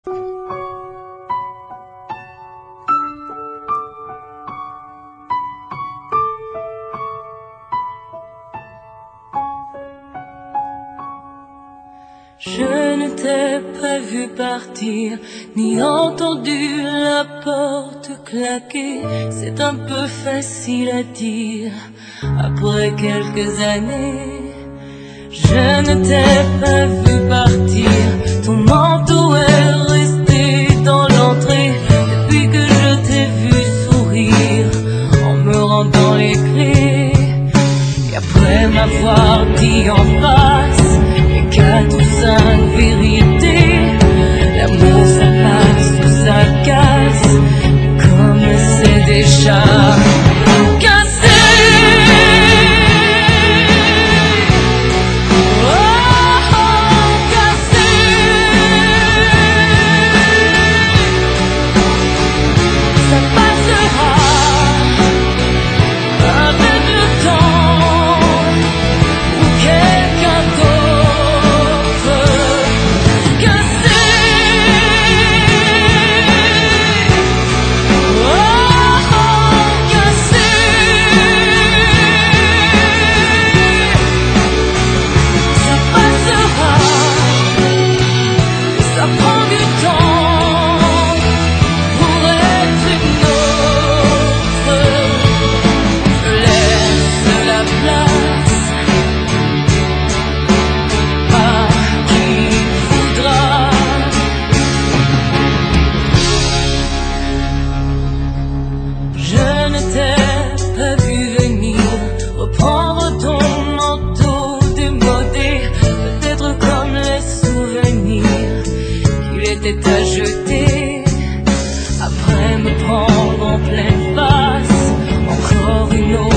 Je ne t'ai pas vu partir, ni entendu la porte claquer. C'est un peu facile à dire, après quelques années. Je ne t'ai pas vu partir, ton manteau est resté dans l'entrée. Depuis que je t'ai vu sourire, en me rendant les clés. Et après m'avoir dit en face, quatre ou cinq vérités, l'amour ça passe ou ça casse, comme c'est déjà cassé. À jeter, après me prendre en pleine face, encore une autre.